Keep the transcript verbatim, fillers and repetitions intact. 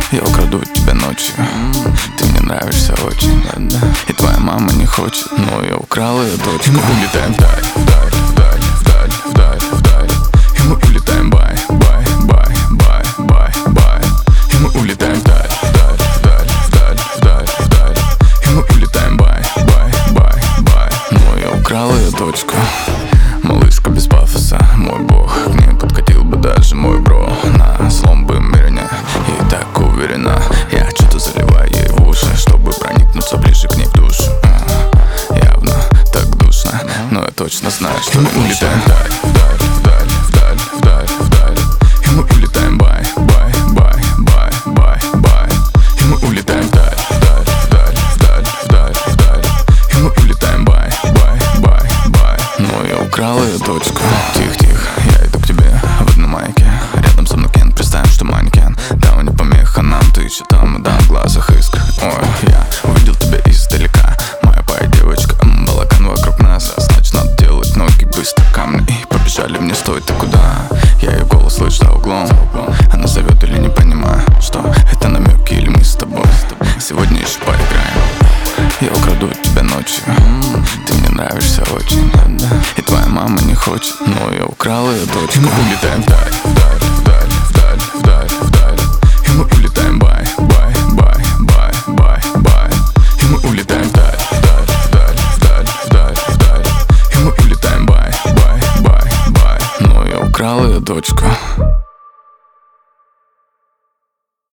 Я украду тебя ночью. Ты мне нравишься очень. И твоя мама не хочет, но я украл ее дочку. Мы улетаем вдаль, вдаль, вдаль, вдаль, вдаль, вдаль. И мы улетаем бай, бай, бай, бай, бай, бай. И мы улетаем вдаль, вдаль, вдаль, вдаль, вдаль, вдаль. И мы улетаем бай, бай, бай, бай. Но я украл ее дочку. Малышка без пафоса, мой бог. К ней подкатил бы даже мой бро. На злом бы мирне, и так уверена. Я что-то заливаю ей в уши, чтобы проникнуться ближе к ней в душу. Явно так душно, но я точно знаю, что мы улетаем вдаль, вдаль, вдаль, вдаль, вдаль, вдаль. И мы улетаем бай, бай, бай, бай, бай, бай. И мы улетаем вдаль, вдаль, вдаль, вдаль, вдаль, вдаль. И мы улетаем бай, бай, бай, бай. Но я украл ее дочку. Тихо-тихо, я иду к тебе в одной майке. Рядом со мной Кен, представим, что манекен. Да, он не помеха нам, ты еще там, да, в глазах искр. Ой, я увидел тебя издалека. Моя пая девочка, балаган вокруг нас. Значит, надо делать ноги быстро, камни. И побежали, мне стоит, ты куда? Я ее голос слышу за углом. Она зовет или не понимаю, что это намеки или мы с тобой. Сегодня еще поиграем. Я украду тебя ночью. Ты мне нравишься очень. И твоя мама не хочет, но я украл ее дочку. Мы улетаем вдаль, вдаль, вдаль.